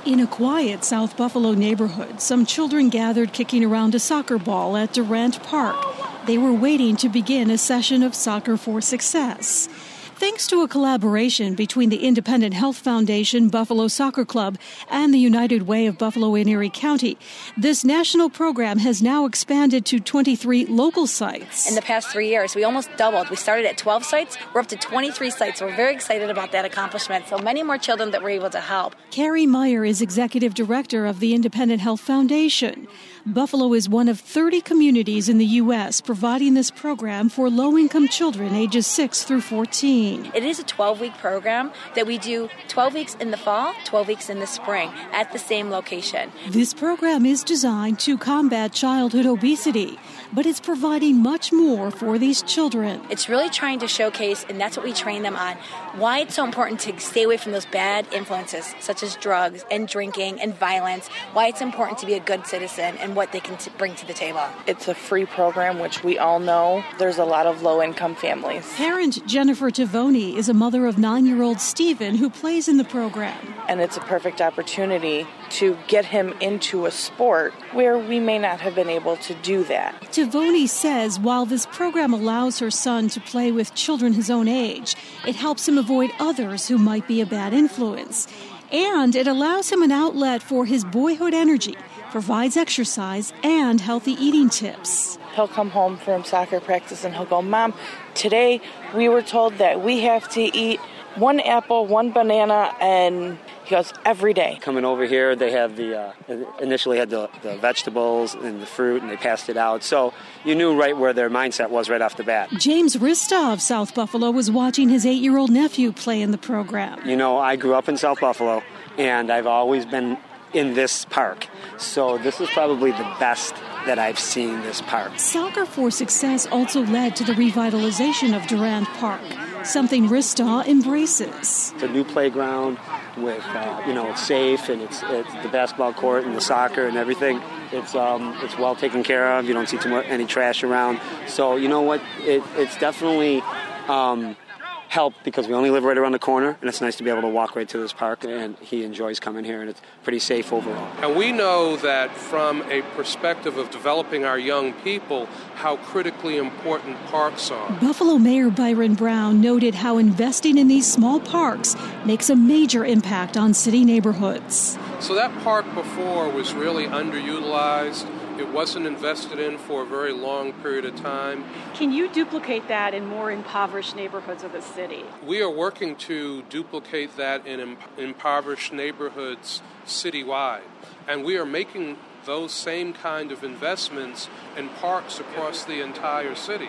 In a quiet South Buffalo neighborhood, some children gathered kicking around a soccer ball at Durant Park. They were waiting to begin a session of Soccer for Success. Thanks to a collaboration between the Independent Health Foundation, Buffalo Soccer Club, and the United Way of Buffalo and Erie County, this national program has now expanded to 23 local sites. In the past 3 years, we almost doubled. We started at 12 sites. We're up to 23 sites. We're very excited about that accomplishment. So many more children that we're able to help. Carrie Meyer is Executive Director of the Independent Health Foundation. Buffalo is one of 30 communities in the U.S. providing this program for low-income children ages 6 through 14. It is a 12-week program that we do 12 weeks in the fall, 12 weeks in the spring at the same location. This program is designed to combat childhood obesity, but it's providing much more for these children. It's really trying to showcase, and that's what we train them on, why it's so important to stay away from those bad influences such as drugs and drinking and violence, why it's important to be a good citizen and what they can bring to the table. It's a free program, which we all know there's a lot of low-income families. Parent Jennifer Tavoni is a mother of 9-year-old Stephen who plays in the program. And it's a perfect opportunity to get him into a sport where we may not have been able to do that. Tavoni says while this program allows her son to play with children his own age, it helps him avoid others who might be a bad influence. And it allows him an outlet for his boyhood energy, provides exercise and healthy eating tips. He'll come home from soccer practice and he'll go, Mom, today we were told that we have to eat 1 apple, 1 banana, and he goes, every day. Coming over here, they have initially had the vegetables and the fruit, and they passed it out. So you knew right where their mindset was right off the bat. James Rista of South Buffalo was watching his 8-year-old nephew play in the program. You know, I grew up in South Buffalo, and I've always been in this park. So this is probably the best that I've seen this park. Soccer for Success also led to the revitalization of Durant Park, something Rista embraces. It's a new playground with, it's safe, and it's the basketball court and the soccer and everything. It's well taken care of. You don't see any trash around. So you know what? It's definitely helped because we only live right around the corner, and it's nice to be able to walk right to this park, and he enjoys coming here, and it's pretty safe overall. And we know that from a perspective of developing our young people, how critically important parks are. Buffalo Mayor Byron Brown noted how investing in these small parks makes a major impact on city neighborhoods. So that park before was really underutilized. It wasn't invested in for a very long period of time. Can you duplicate that in more impoverished neighborhoods of the city? We are working to duplicate that in impoverished neighborhoods citywide. And we are making those same kind of investments in parks across the entire city.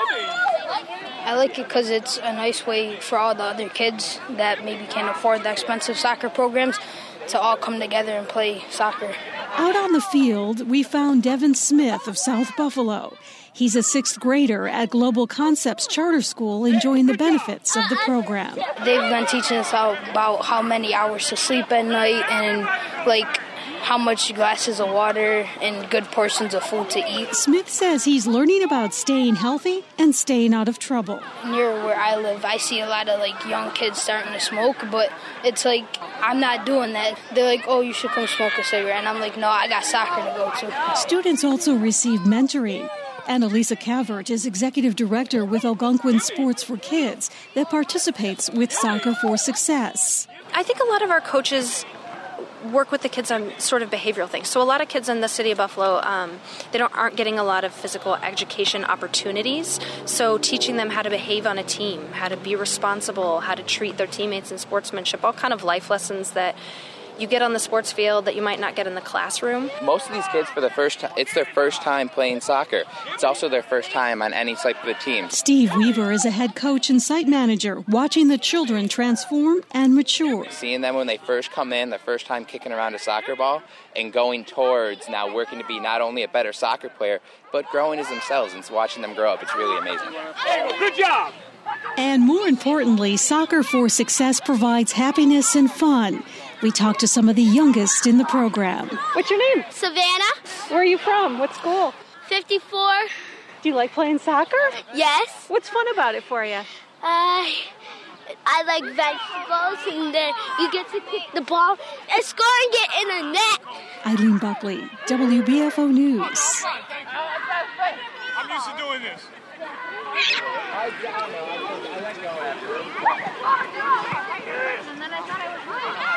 I like it because it's a nice way for all the other kids that maybe can't afford the expensive soccer programs to all come together and play soccer. Out on the field, we found Devin Smith of South Buffalo. He's a 6th grader at Global Concepts Charter School enjoying the benefits of the program. They've been teaching us about how many hours to sleep at night and how much glasses of water and good portions of food to eat. Smith says he's learning about staying healthy and staying out of trouble. Near where I live, I see a lot of young kids starting to smoke, but it's I'm not doing that. They're like, oh, you should come smoke a cigarette. And I'm like, no, I got soccer to go to. Students also receive mentoring. Annalisa Cavert is executive director with Algonquin Sports for Kids that participates with Soccer for Success. I think a lot of our coaches work with the kids on sort of behavioral things. So a lot of kids in the city of Buffalo, they aren't getting a lot of physical education opportunities. So teaching them how to behave on a team, how to be responsible, how to treat their teammates in sportsmanship, all kind of life lessons that you get on the sports field that you might not get in the classroom. Most of these kids, it's their first time playing soccer. It's also their first time on any type of a team. Steve Weaver is a head coach and site manager, watching the children transform and mature. Seeing them when they first come in, their first time kicking around a soccer ball, and going towards now working to be not only a better soccer player, but growing as themselves and watching them grow up. It's really amazing. Good job! And more importantly, Soccer for Success provides happiness and fun. We talked to some of the youngest in the program. What's your name? Savannah. Where are you from? What school? 54. Do you like playing soccer? Yes. What's fun about it for you? I I like vegetables, and then you get to kick the ball and score and get in a net. Eileen Buckley, WBFO News. I'm used to doing this. And then I thought I was